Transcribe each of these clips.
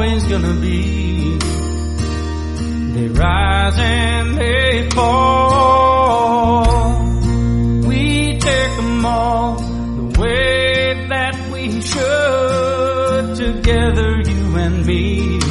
always gonna be. They rise and they fall. We take them all the way that we should, together, you and me,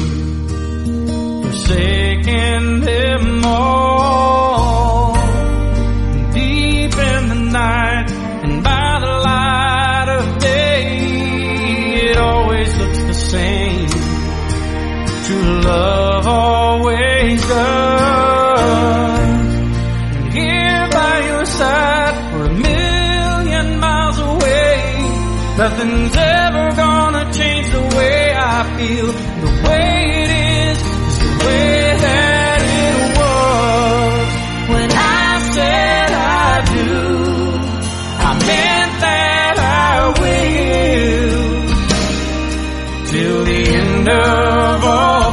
forsaking them all. Deep in the night and by the light of day, it always looks the same. True love always does. And here by your side, for a million miles away, nothing's ever gonna change the way I feel. The way it is the way that it was. When I said I do, I meant that I will, till the end of all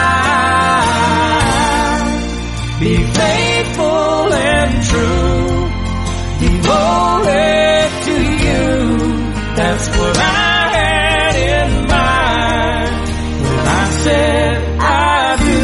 time. Be faithful and true, devoted to you. That's what I had in mind when I said I do.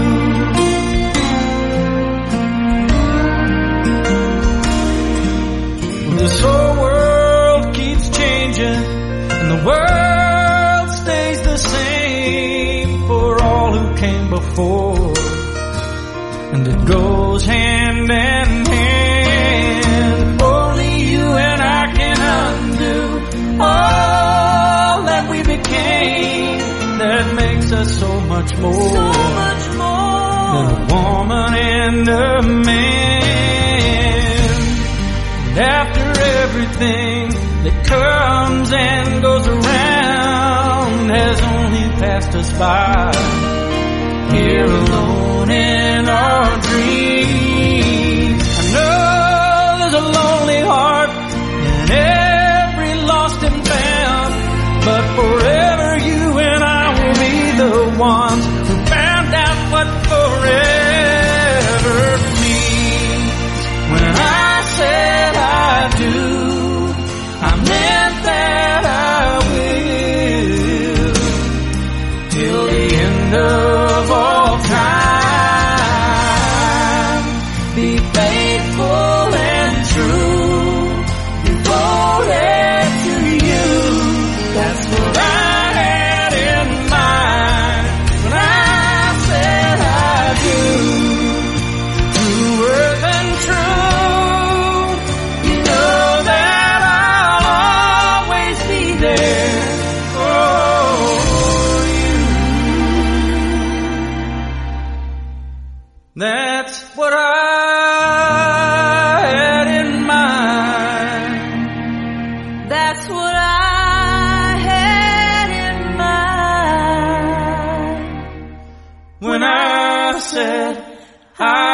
This whole world keeps changing, and the world stays the same for all who came before. And it goes hand in hand. Only you and I can undo all that we became. That makes us so much more, than a woman and a man. And after everything that comes and goes around has only passed us by, here alone in our dreams. I know there's a lonely heart in every lost and found, but forever you and I will be the ones who found out what forever means. When I said I do, I meant that I will, till the end of all time. Be faithful and true, devoted to you. That's what I had in mind when I said I do. True worth and true, you know that I'll always be there for you. That's what I had in mind. That's what I had in mind When I said I